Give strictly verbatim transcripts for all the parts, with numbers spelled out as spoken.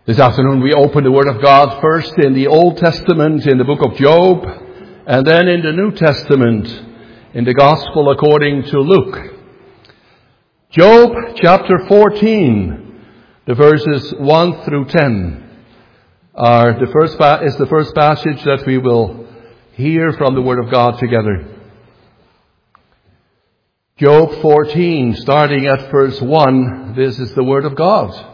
This afternoon we open the Word of God first in the Old Testament, in the book of Job, and then in the New Testament, in the Gospel according to Luke. Job chapter fourteen, the verses one through ten, are the first pa- is the first passage that we will hear from the Word of God together. Job fourteen, starting at verse one, this is the Word of God.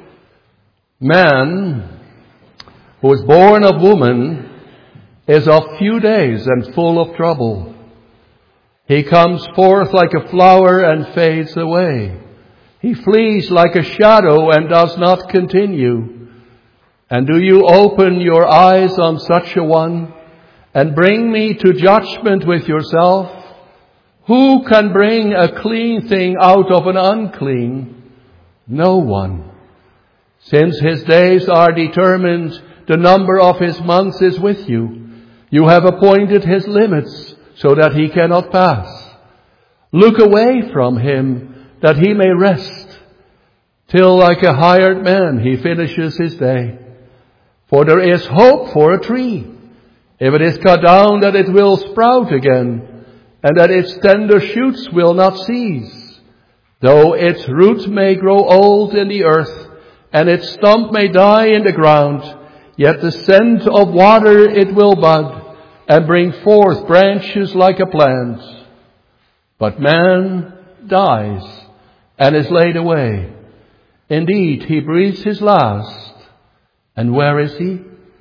Man, who is born of woman, is of few days and full of trouble. He comes forth like a flower and fades away. He flees like a shadow and does not continue. And do you open your eyes on such a one and bring me to judgment with yourself? Who can bring a clean thing out of an unclean? No one. Since his days are determined, the number of his months is with you. You have appointed his limits so that he cannot pass. Look away from him that he may rest, till like a hired man he finishes his day. For there is hope for a tree. If it is cut down, that it will sprout again, and that its tender shoots will not cease. Though its root may grow old in the earth, and its stump may die in the ground, yet the scent of water it will bud, and bring forth branches like a plant. But man dies, and is laid away. Indeed, he breathes his last. And where is he?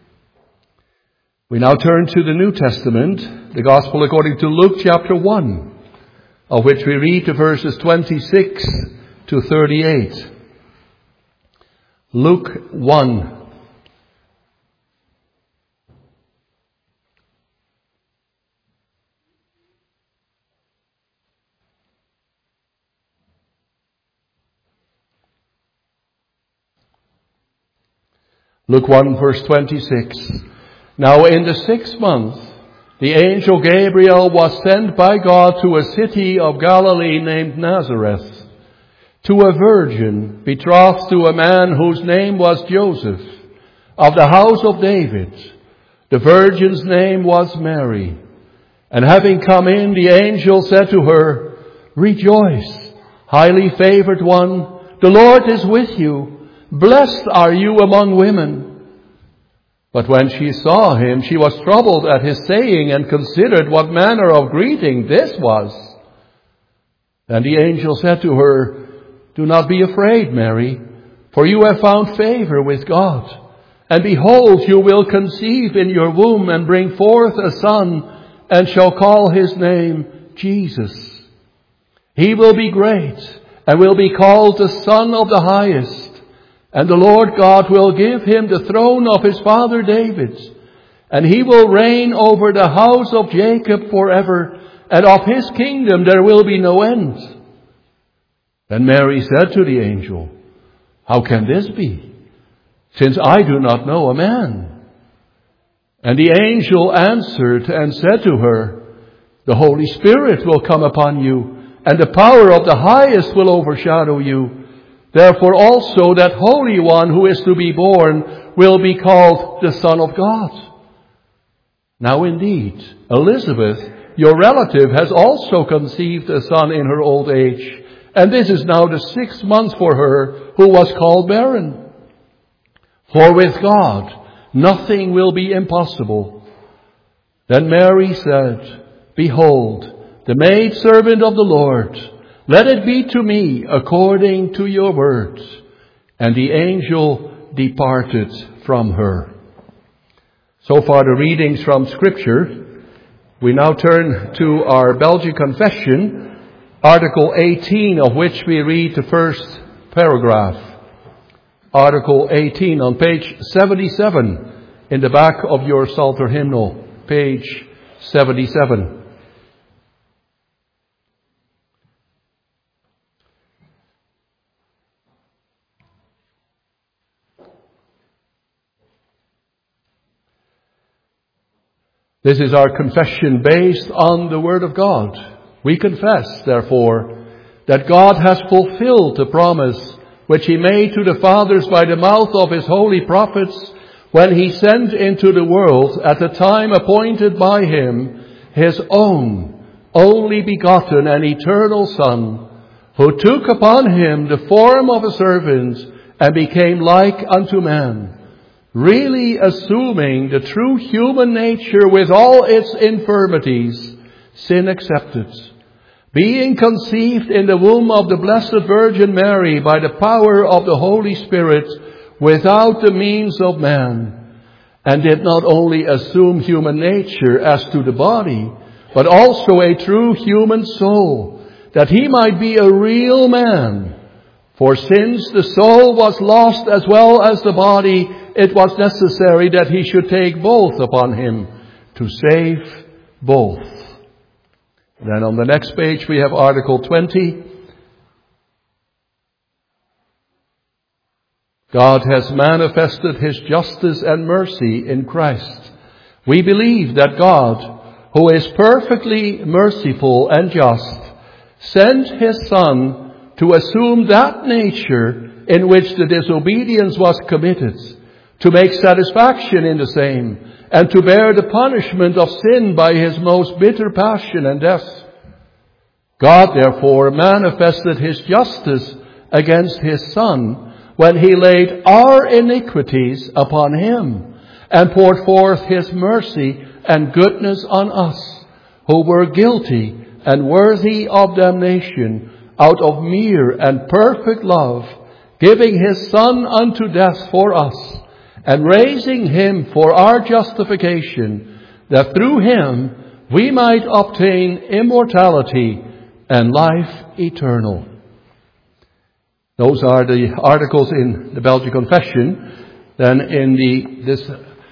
We now turn to the New Testament, the Gospel according to Luke chapter one, of which we read the verses twenty-six to thirty-eight. Luke one. Luke one verse twenty-six. Now in the sixth month, the angel Gabriel was sent by God to a city of Galilee named Nazareth, to a virgin betrothed to a man whose name was Joseph, of the house of David. The virgin's name was Mary. And having come in, the angel said to her, Rejoice, highly favored one, the Lord is with you. Blessed are you among women. But when she saw him, she was troubled at his saying and considered what manner of greeting this was. Then the angel said to her, Do not be afraid, Mary, for you have found favor with God. And behold, you will conceive in your womb and bring forth a son, and shall call his name Jesus. He will be great, and will be called the Son of the Highest. And the Lord God will give him the throne of his father David. And he will reign over the house of Jacob forever, and of his kingdom there will be no end. Then Mary said to the angel, How can this be, since I do not know a man? And the angel answered and said to her, The Holy Spirit will come upon you, and the power of the Highest will overshadow you. Therefore also that Holy One who is to be born will be called the Son of God. Now indeed, Elizabeth, your relative, has also conceived a son in her old age. And this is now the sixth month for her who was called barren. For with God nothing will be impossible. Then Mary said, Behold, the maidservant of the Lord, let it be to me according to your words. And the angel departed from her. So far the readings from Scripture. We now turn to our Belgian Confession, Article eighteen, of which we read the first paragraph. Article eighteen on page seventy-seven in the back of your Psalter hymnal. Page seventy-seven. This is our confession based on the Word of God. We confess, therefore, that God has fulfilled the promise which he made to the fathers by the mouth of his holy prophets, when he sent into the world at the time appointed by him his own only begotten and eternal Son, who took upon him the form of a servant and became like unto man, really assuming the true human nature with all its infirmities, sin accepted, being conceived in the womb of the Blessed Virgin Mary by the power of the Holy Spirit, without the means of man, and did not only assume human nature as to the body, but also a true human soul, that he might be a real man. For since the soul was lost as well as the body, it was necessary that he should take both upon him to save both. Then on the next page we have Article twenty. God has manifested his justice and mercy in Christ. We believe that God, who is perfectly merciful and just, sent his Son to assume that nature in which the disobedience was committed, to make satisfaction in the same, and to bear the punishment of sin by his most bitter passion and death. God therefore manifested his justice against his Son when he laid our iniquities upon him and poured forth his mercy and goodness on us, who were guilty and worthy of damnation, out of mere and perfect love, giving his Son unto death for us, and raising him for our justification, that through him we might obtain immortality and life eternal. Those are the articles in the Belgian Confession. Then in the this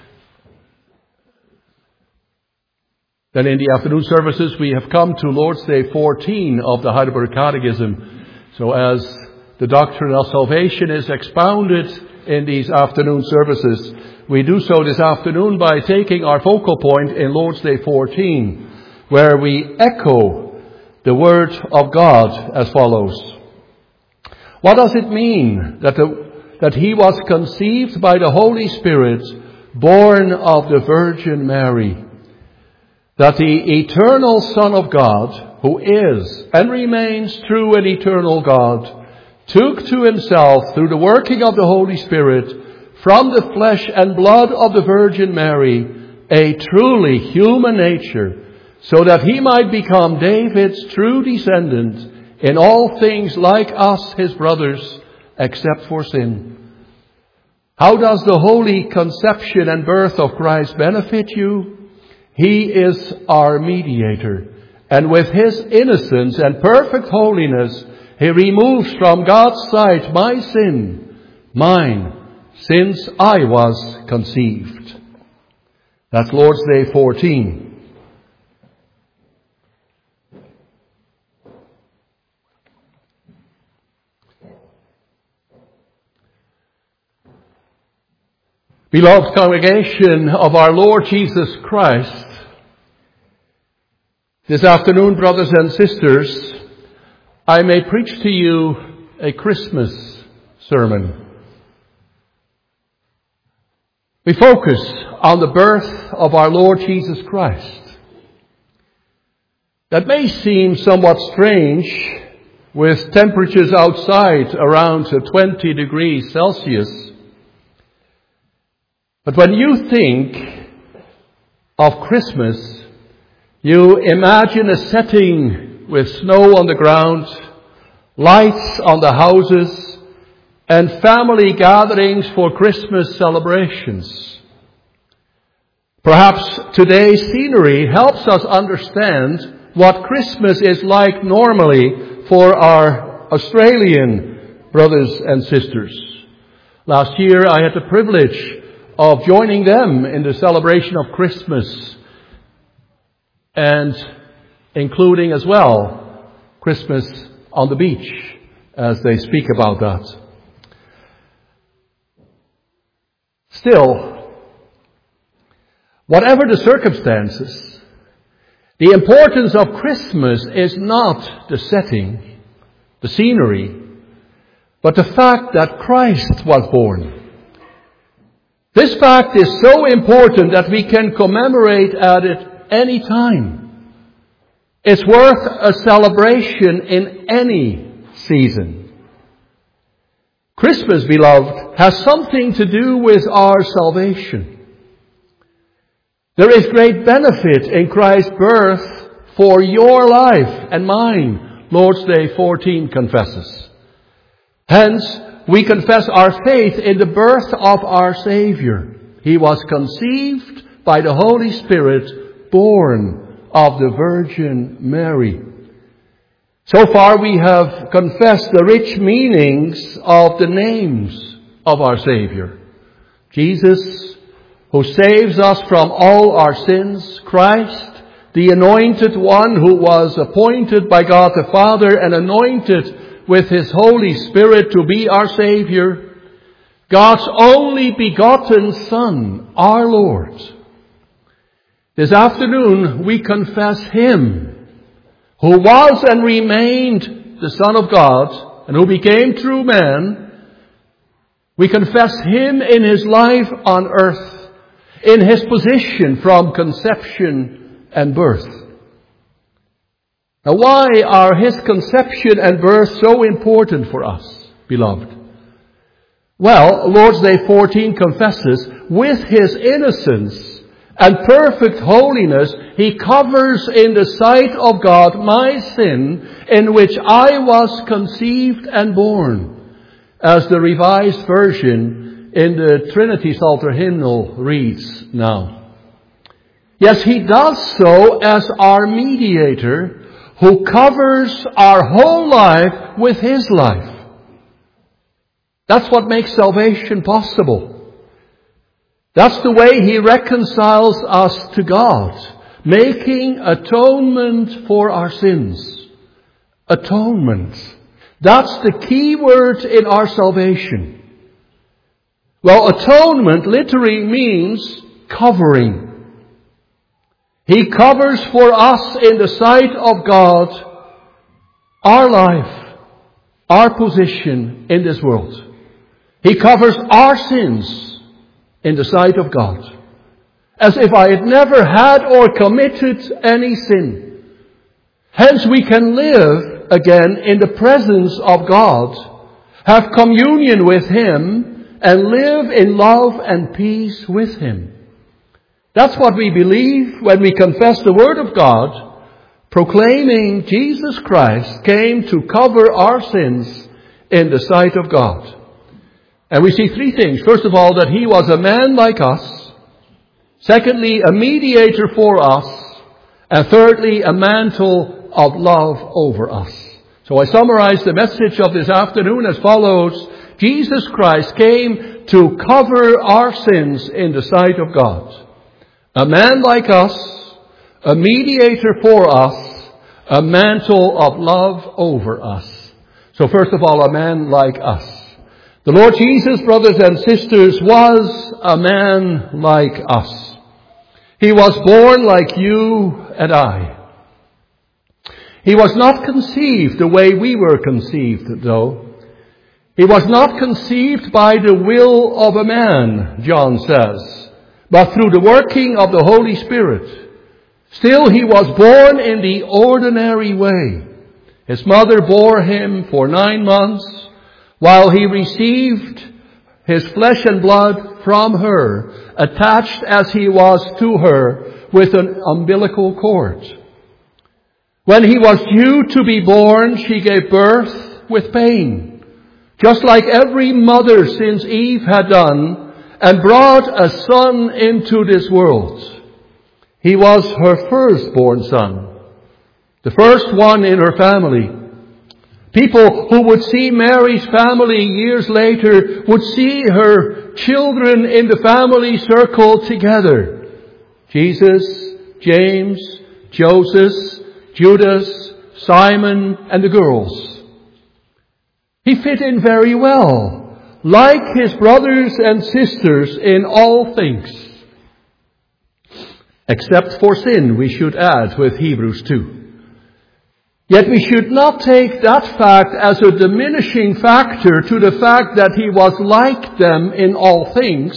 then in the afternoon services we have come to Lord's Day fourteen of the Heidelberg Catechism. So as the doctrine of salvation is expounded in these afternoon services, we do so this afternoon by taking our focal point in Lord's Day fourteen, where we echo the Word of God as follows. What does it mean that, the, that he was conceived by the Holy Spirit, born of the Virgin Mary? That the eternal Son of God, who is and remains true and eternal God, took to himself, through the working of the Holy Spirit, from the flesh and blood of the Virgin Mary, a truly human nature, so that he might become David's true descendant, in all things like us, his brothers, except for sin. How does the holy conception and birth of Christ benefit you? He is our mediator, and with his innocence and perfect holiness, he removes from God's sight my sin, mine, since I was conceived. That's Lord's Day fourteen. Beloved congregation of our Lord Jesus Christ, this afternoon, brothers and sisters, I may preach to you a Christmas sermon. We focus on the birth of our Lord Jesus Christ. That may seem somewhat strange with temperatures outside around twenty degrees Celsius. But when you think of Christmas, you imagine a setting with snow on the ground, lights on the houses, and family gatherings for Christmas celebrations. Perhaps today's scenery helps us understand what Christmas is like normally for our Australian brothers and sisters. Last year I had the privilege of joining them in the celebration of Christmas, and including as well Christmas on the beach, as they speak about that. Still, whatever the circumstances, the importance of Christmas is not the setting, the scenery, but the fact that Christ was born. This fact is so important that we can commemorate at it any time. It's worth a celebration in any season. Christmas, beloved, has something to do with our salvation. There is great benefit in Christ's birth for your life and mine, Lord's Day fourteen confesses. Hence, we confess our faith in the birth of our Savior. He was conceived by the Holy Spirit, born of the Virgin Mary. So far we have confessed the rich meanings of the names of our Savior. Jesus, who saves us from all our sins. Christ, the Anointed One who was appointed by God the Father and anointed with His Holy Spirit to be our Savior. God's only begotten Son, our Lord. This afternoon we confess Him who was and remained the Son of God and who became true man. We confess Him in His life on earth, in His position from conception and birth. Now, why are His conception and birth so important for us, beloved? Well, Lord's Day fourteen confesses, with His innocence and perfect holiness, He covers in the sight of God my sin in which I was conceived and born, as the Revised Version in the Trinity Psalter hymnal reads now. Yes, He does so as our mediator, who covers our whole life with His life. That's what makes salvation possible. That's the way He reconciles us to God, making atonement for our sins. Atonement. That's the key word in our salvation. Well, atonement literally means covering. He covers for us in the sight of God our life, our position in this world. He covers our sins in the sight of God, as if I had never had or committed any sin. Hence we can live again in the presence of God, have communion with Him, and live in love and peace with Him. That's what we believe when we confess the Word of God, proclaiming Jesus Christ came to cover our sins in the sight of God. And we see three things. First of all, that He was a man like us. Secondly, a mediator for us. And thirdly, a mantle of love over us. So I summarize the message of this afternoon as follows. Jesus Christ came to cover our sins in the sight of God. A man like us, a mediator for us, a mantle of love over us. So first of all, a man like us. The Lord Jesus, brothers and sisters, was a man like us. He was born like you and I. He was not conceived the way we were conceived, though. He was not conceived by the will of a man, John says, but through the working of the Holy Spirit. Still, He was born in the ordinary way. His mother bore Him for nine months, while He received His flesh and blood from her, attached as He was to her with an umbilical cord. When He was due to be born, she gave birth with pain, just like every mother since Eve had done, and brought a son into this world. He was her firstborn son, the first one in her family. People who would see Mary's family years later would see her children in the family circle together. Jesus, James, Joseph, Judas, Simon, and the girls. He fit in very well, like His brothers and sisters in all things. Except for sin, we should add with Hebrews two. Yet we should not take that fact as a diminishing factor to the fact that he was like them in all things.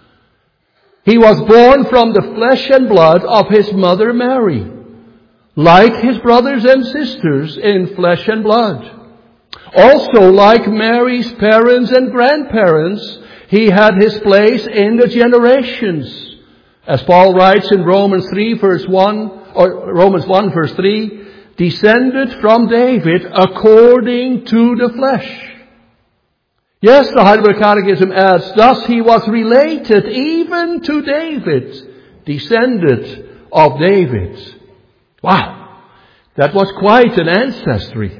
He was born from the flesh and blood of his mother Mary, like his brothers and sisters in flesh and blood. Also, like Mary's parents and grandparents, he had his place in the generations. As Paul writes in Romans three verse one, or Romans one verse three, descended from David according to the flesh. Yes, the Heidelberg Catechism adds, thus he was related even to David, descended of David. Wow, that was quite an ancestry.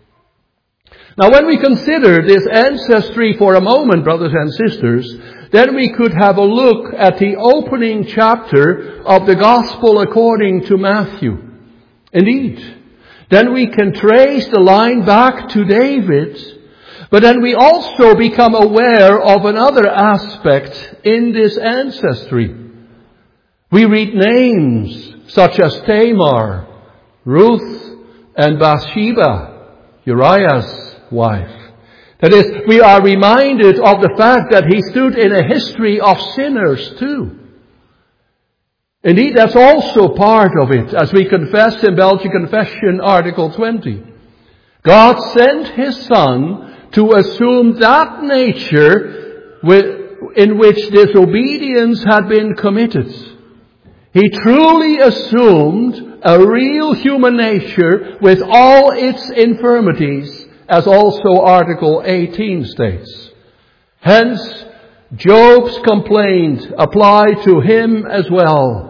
Now when we consider this ancestry for a moment, brothers and sisters, then we could have a look at the opening chapter of the Gospel according to Matthew. Indeed, then we can trace the line back to David, but then we also become aware of another aspect in this ancestry. We read names such as Tamar, Ruth, and Bathsheba, Uriah's wife. That is, we are reminded of the fact that he stood in a history of sinners too. Indeed, that's also part of it, as we confess in Belgian Confession, Article twenty. God sent his Son to assume that nature in which disobedience had been committed. He truly assumed a real human nature with all its infirmities, as also Article eighteen states. Hence, Job's complaint applied to him as well.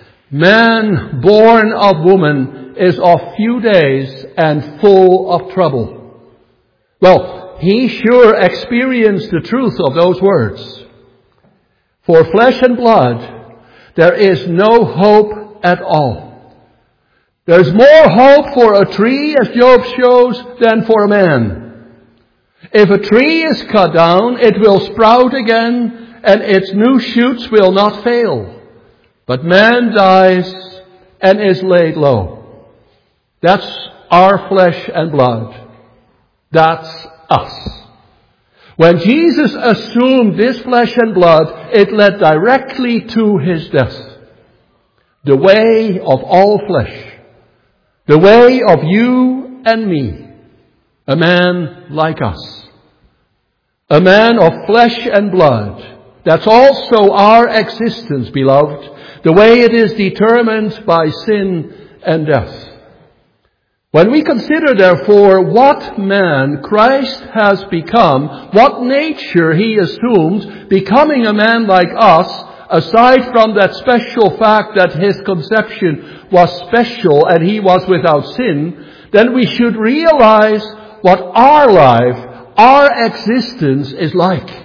Man born of woman is of few days and full of trouble. Well, he sure experienced the truth of those words. For flesh and blood, there is no hope at all. There's more hope for a tree, as Job shows, than for a man. If a tree is cut down, it will sprout again, and its new shoots will not fail. But man dies and is laid low. That's our flesh and blood. That's us. When Jesus assumed this flesh and blood, it led directly to his death. The way of all flesh. The way of you and me. A man like us. A man of flesh and blood. That's also our existence, beloved. The way it is determined by sin and death. When we consider, therefore, what man Christ has become, what nature he assumed, becoming a man like us, aside from that special fact that his conception was special and he was without sin, then we should realize what our life, our existence is like.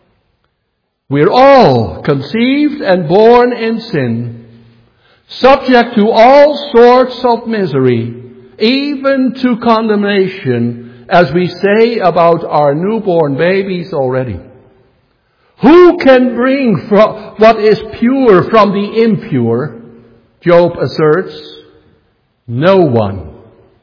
We're all conceived and born in sin, subject to all sorts of misery, even to condemnation, as we say about our newborn babies already. Who can bring from what is pure from the impure? Job asserts, no one.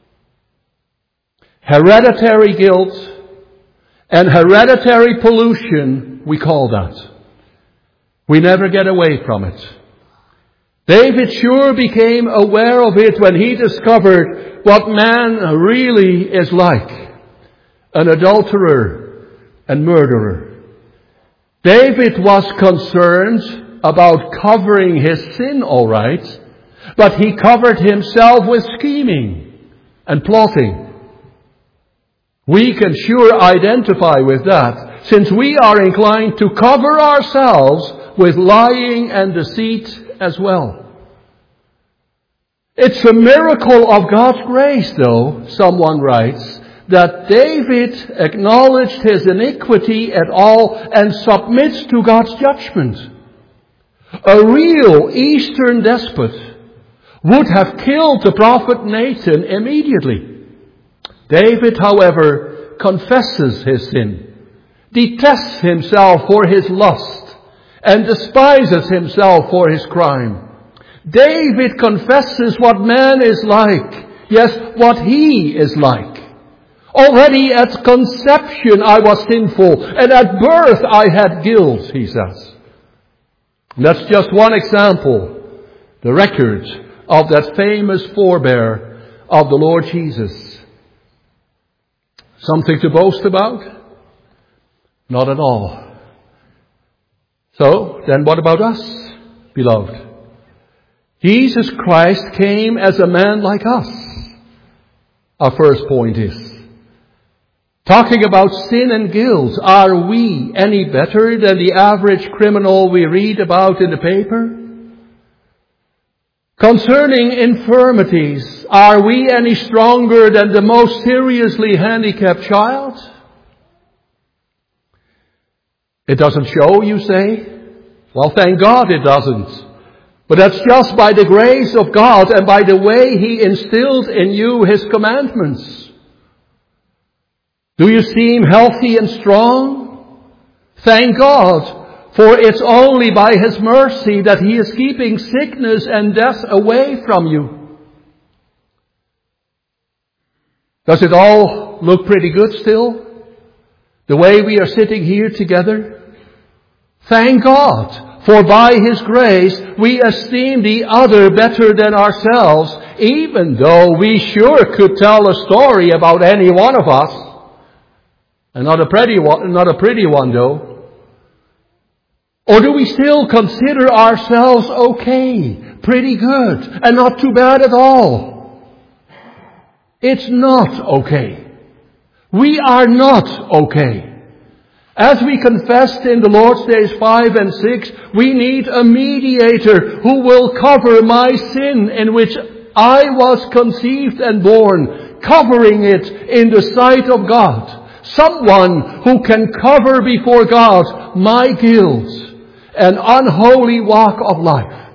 Hereditary guilt and hereditary pollution, we call that. We never get away from it. David sure became aware of it when he discovered what man really is like. An adulterer and murderer. David was concerned about covering his sin, all right, but he covered himself with scheming and plotting. We can sure identify with that, since we are inclined to cover ourselves with lying and deceit as well. It's a miracle of God's grace, though, someone writes, that David acknowledged his iniquity at all and submits to God's judgment. A real Eastern despot would have killed the prophet Nathan immediately. David, however, confesses his sin, detests himself for his lust, and despises himself for his crime. David confesses what man is like. Yes, what He is like. Already at conception I was sinful, and at birth I had guilt, he says. And that's just one example, the record of that famous forebear of the Lord Jesus. Something to boast about? Not at all. So, then what about us, beloved? Jesus Christ came as a man like us. Our first point is, talking about sin and guilt, are we any better than the average criminal we read about in the paper? Concerning infirmities, are we any stronger than the most seriously handicapped child? It doesn't show, you say? Well, thank God it doesn't. But that's just by the grace of God and by the way He instilled in you His commandments. Do you seem healthy and strong? Thank God, for it's only by His mercy that He is keeping sickness and death away from you. Does it all look pretty good still? The way we are sitting here together? Thank God, for by His grace we esteem the other better than ourselves, even though we sure could tell a story about any one of us. And not a pretty one, not a pretty one though. Or do we still consider ourselves okay, pretty good, and not too bad at all? It's not okay. We are not okay. As we confessed in the Lord's Days five and six, we need a mediator who will cover my sin in which I was conceived and born, covering it in the sight of God. Someone who can cover before God my guilt and unholy walk of life.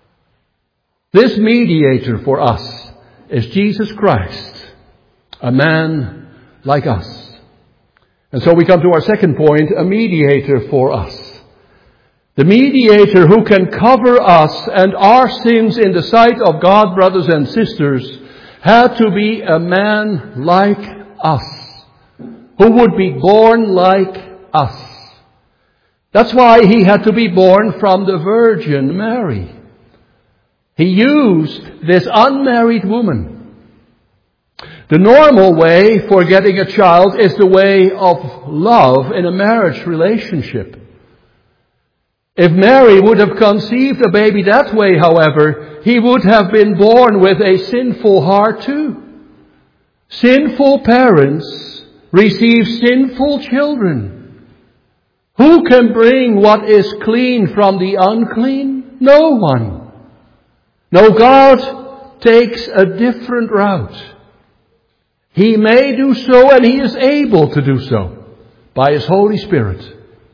This mediator for us is Jesus Christ, a man like us. And so we come to our second point, a mediator for us. The mediator who can cover us and our sins in the sight of God, brothers and sisters, had to be a man like us, who would be born like us. That's why He had to be born from the Virgin Mary. He used this unmarried woman. The normal way for getting a child is the way of love in a marriage relationship. If Mary would have conceived a baby that way, however, he would have been born with a sinful heart too. Sinful parents receive sinful children. Who can bring what is clean from the unclean? No one. No, God takes a different route. He may do so, and He is able to do so by His Holy Spirit.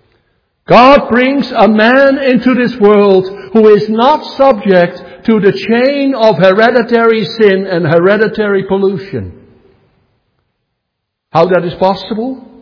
God brings a man into this world who is not subject to the chain of hereditary sin and hereditary pollution. How that is possible?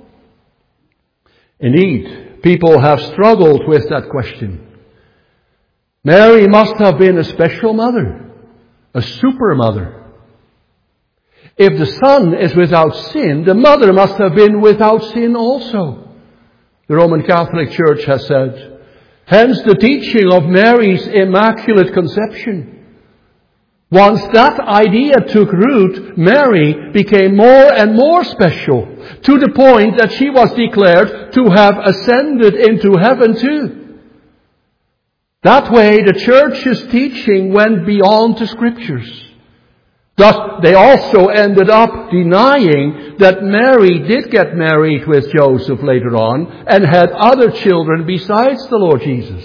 Indeed, people have struggled with that question. Mary must have been a special mother, a super mother. If the son is without sin, the mother must have been without sin also. The Roman Catholic Church has said, hence the teaching of Mary's Immaculate Conception. Once that idea took root, Mary became more and more special, to the point that she was declared to have ascended into heaven too. That way the Church's teaching went beyond the Scriptures. Thus, they also ended up denying that Mary did get married with Joseph later on and had other children besides the Lord Jesus.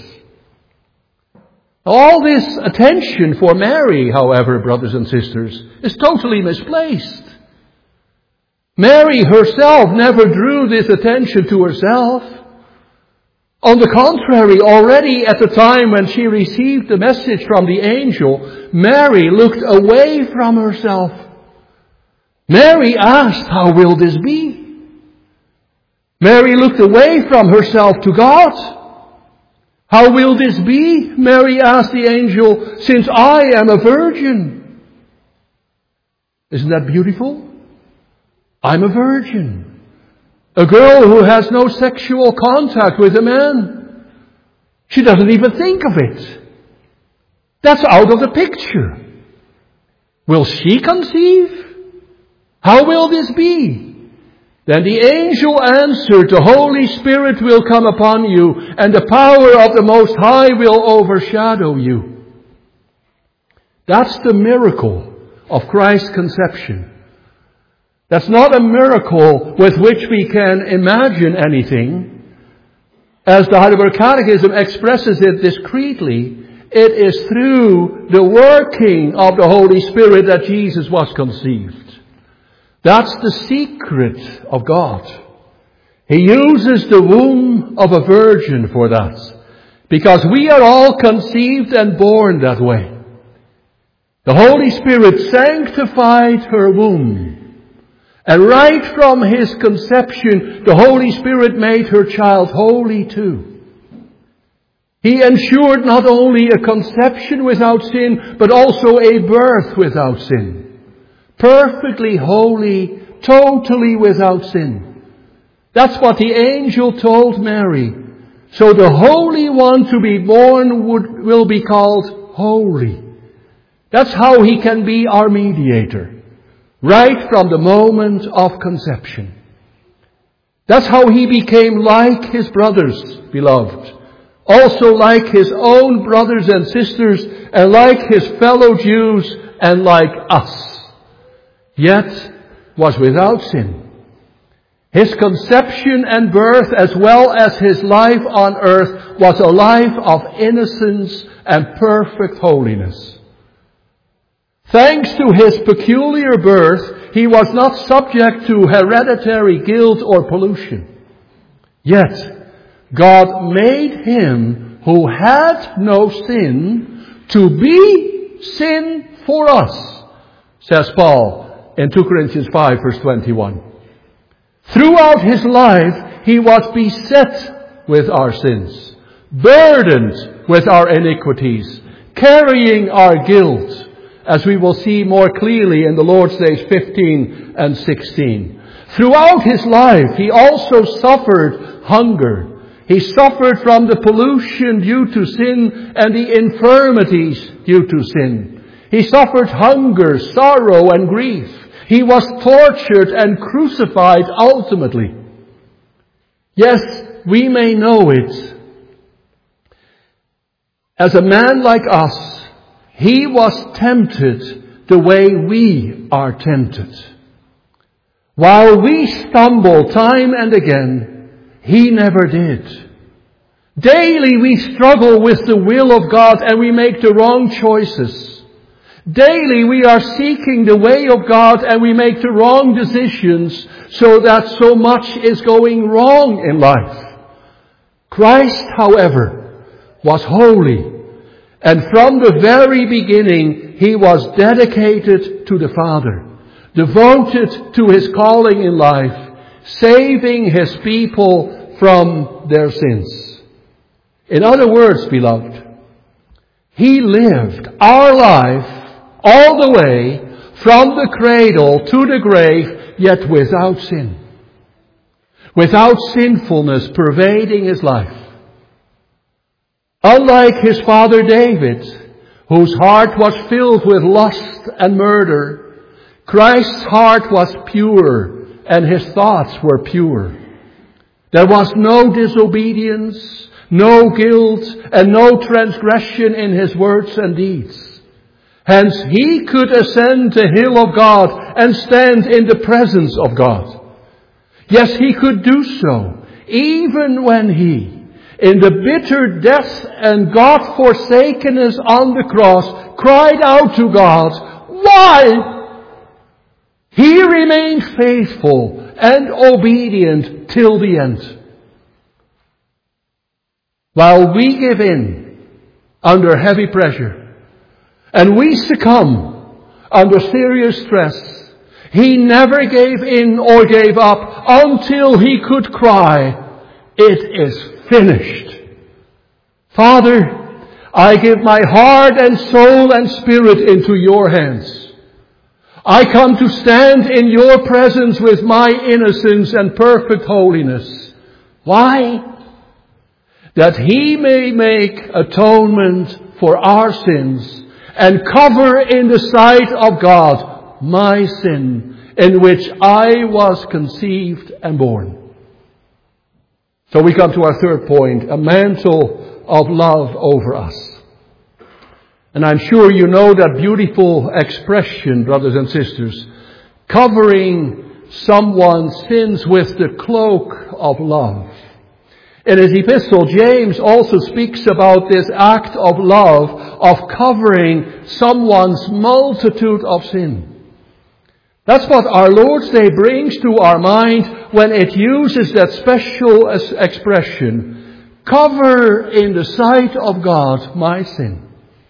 All this attention for Mary, however, brothers and sisters, is totally misplaced. Mary herself never drew this attention to herself. On the contrary, already at the time when she received the message from the angel, Mary looked away from herself. Mary asked, how will this be? Mary looked away from herself to God. How will this be? Mary asked the angel, since I am a virgin. Isn't that beautiful? I'm a virgin. A girl who has no sexual contact with a man. She doesn't even think of it. That's out of the picture. Will she conceive? How will this be? Then the angel answered, the Holy Spirit will come upon you, and the power of the Most High will overshadow you. That's the miracle of Christ's conception. That's not a miracle with which we can imagine anything. As the Heidelberg Catechism expresses it discreetly, it is through the working of the Holy Spirit that Jesus was conceived. That's the secret of God. He uses the womb of a virgin for that, because we are all conceived and born that way. The Holy Spirit sanctified her womb, and right from His conception, the Holy Spirit made her child holy too. He ensured not only a conception without sin, but also a birth without sin. Perfectly holy, totally without sin. That's what the angel told Mary. So the Holy One to be born would, will be called holy. That's how He can be our mediator. Right from the moment of conception. That's how He became like His brothers, beloved. Also like His own brothers and sisters, and like His fellow Jews, and like us. Yet was without sin. His conception and birth, as well as His life on earth, was a life of innocence and perfect holiness. Thanks to His peculiar birth, He was not subject to hereditary guilt or pollution. Yet, God made Him who had no sin to be sin for us, says Paul in Second Corinthians five, verse twenty-one. Throughout His life, He was beset with our sins, burdened with our iniquities, carrying our guilt, as we will see more clearly in the Lord's Days fifteen and sixteen. Throughout His life, He also suffered hunger. He suffered from the pollution due to sin and the infirmities due to sin. He suffered hunger, sorrow, and grief. He was tortured and crucified ultimately. Yes, we may know it. As a man like us, He was tempted the way we are tempted. While we stumble time and again, He never did. Daily we struggle with the will of God and we make the wrong choices. Daily we are seeking the way of God and we make the wrong decisions, so that so much is going wrong in life. Christ, however, was holy, and from the very beginning He was dedicated to the Father, devoted to His calling in life, saving His people from their sins. In other words, beloved, He lived our life all the way from the cradle to the grave, yet without sin. Without sinfulness pervading His life. Unlike His father David, whose heart was filled with lust and murder, Christ's heart was pure and His thoughts were pure. There was no disobedience, no guilt, and no transgression in His words and deeds. Hence, He could ascend the hill of God and stand in the presence of God. Yes, He could do so, even when He, in the bitter death and God-forsakenness on the cross, cried out to God, "Why?" He remained faithful and obedient till the end. While we give in under heavy pressure, and we succumb under serious stress, He never gave in or gave up until He could cry, "It is finished." Father, I give my heart and soul and spirit into Your hands. I come to stand in your presence with my innocence and perfect holiness. Why? That he may make atonement for our sins and cover in the sight of God my sin, in which I was conceived and born. So we come to our third point, a mantle of love over us. And I'm sure you know that beautiful expression, brothers and sisters, covering someone's sins with the cloak of love. In his epistle, James also speaks about this act of love, of covering someone's multitude of sin. That's what our Lord's Day brings to our mind when it uses that special expression, cover in the sight of God my sin.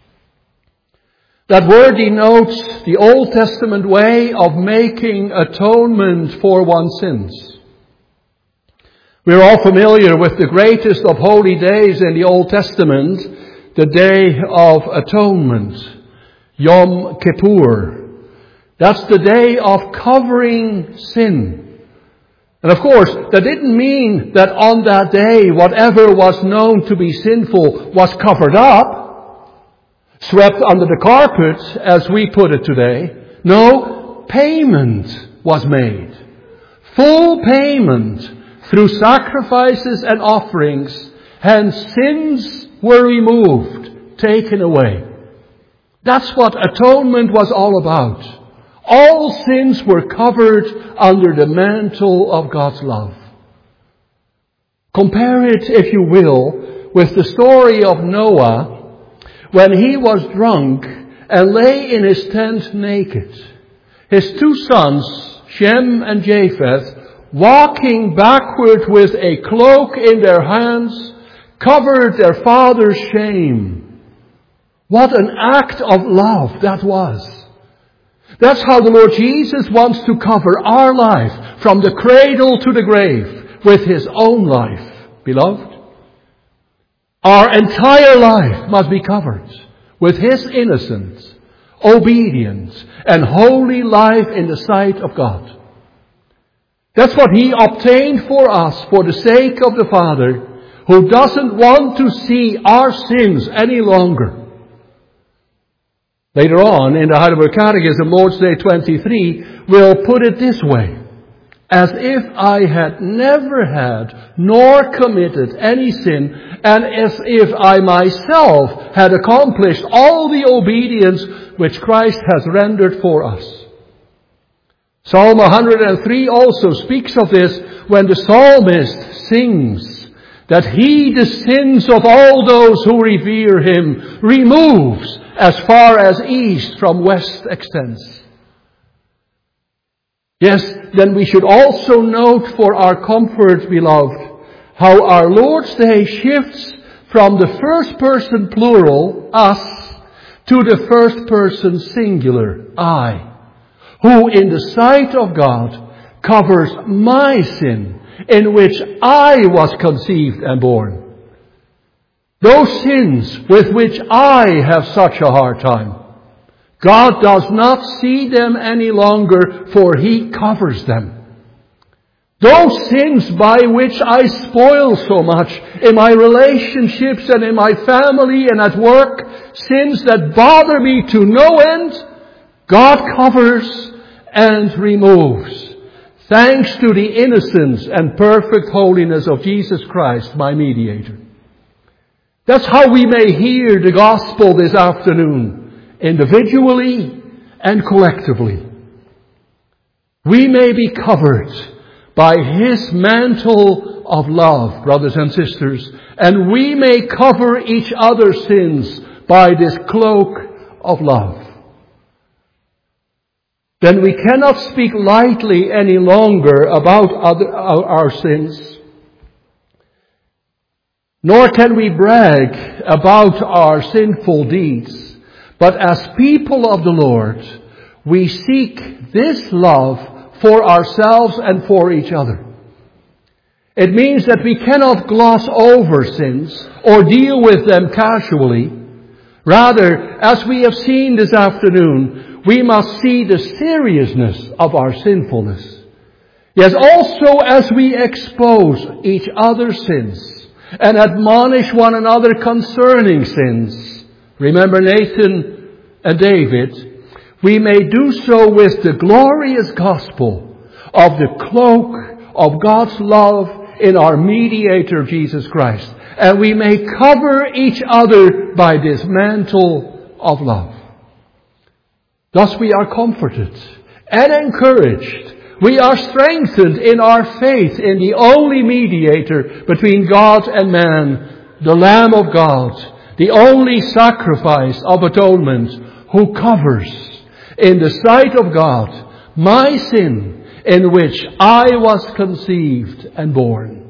That word denotes the Old Testament way of making atonement for one's sins. We're all familiar with the greatest of holy days in the Old Testament, the Day of Atonement, Yom Kippur. That's the day of covering sin. And of course, that didn't mean that on that day, whatever was known to be sinful was covered up, swept under the carpet, as we put it today. No, payment was made. Full payment through sacrifices and offerings. Hence, sins were removed, taken away. That's what atonement was all about. All sins were covered under the mantle of God's love. Compare it, if you will, with the story of Noah, when he was drunk and lay in his tent naked. His two sons, Shem and Japheth, walking backward with a cloak in their hands, covered their father's shame. What an act of love that was. That's how the Lord Jesus wants to cover our life from the cradle to the grave with his own life, beloved. Our entire life must be covered with his innocence, obedience, and holy life in the sight of God. That's what he obtained for us for the sake of the Father, who doesn't want to see our sins any longer. Later on in the Heidelberg Catechism, Lord's Day twenty-three, we'll put it this way. As if I had never had nor committed any sin, and as if I myself had accomplished all the obedience which Christ has rendered for us. Psalm one hundred three also speaks of this when the psalmist sings that he the sins of all those who revere him removes as far as east from west extends. Yes, then we should also note for our comfort, beloved, how our Lord's Day shifts from the first person plural, us, to the first person singular, I, who in the sight of God covers my sin, in which I was conceived and born. Those sins with which I have such a hard time, God does not see them any longer, for he covers them. Those sins by which I spoil so much in my relationships and in my family and at work, sins that bother me to no end, God covers and removes, thanks to the innocence and perfect holiness of Jesus Christ, my mediator. That's how we may hear the gospel this afternoon, individually and collectively. We may be covered by his mantle of love, brothers and sisters, and we may cover each other's sins by this cloak of love. Then we cannot speak lightly any longer about other, our, our sins, nor can we brag about our sinful deeds. But as people of the Lord, we seek this love for ourselves and for each other. It means that we cannot gloss over sins or deal with them casually. Rather, as we have seen this afternoon, we must see the seriousness of our sinfulness. Yes, also as we expose each other's sins and admonish one another concerning sins. Remember Nathan and David. We may do so with the glorious gospel of the cloak of God's love in our mediator Jesus Christ. And we may cover each other by this mantle of love. Thus we are comforted and encouraged. We are strengthened in our faith in the only mediator between God and man, the Lamb of God, the only sacrifice of atonement, who covers in the sight of God my sin in which I was conceived and born.